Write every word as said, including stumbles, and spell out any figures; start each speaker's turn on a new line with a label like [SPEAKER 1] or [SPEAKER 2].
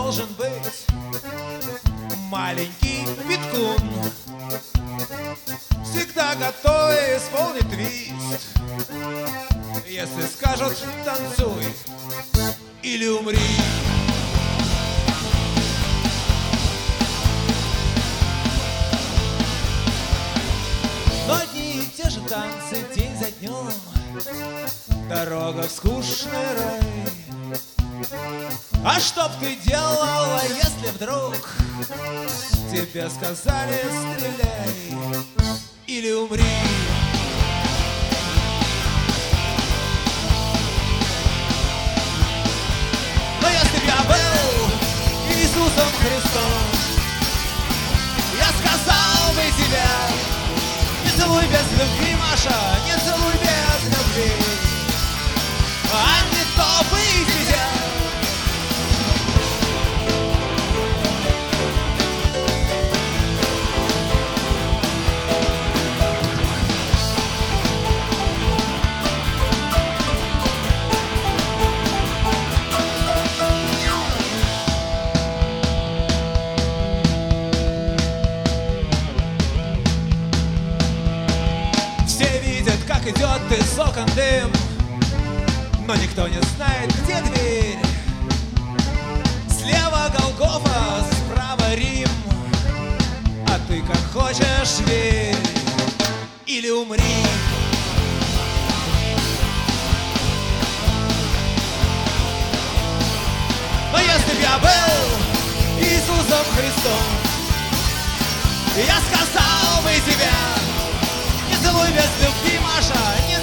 [SPEAKER 1] должен быть маленький Питкун, всегда готовый исполнить твист. Если скажут танцуй или умри. Но одни и те же танцы день за днем, дорога в скучный рай. А что б ты делала, если вдруг тебе сказали стреляй или умри? Но если б я был Иисусом Христом, я сказал бы тебе: не целуй без любви, Маша, не целуй без любви, а не то бы тебя. Как идет из окон дым, но никто не знает, где дверь. Слева Голгофа, справа Рим, а ты как хочешь верь или умри. Но если б я был Иисусом Христом, я сказал бы тебе: не целуй без любви, Маша, не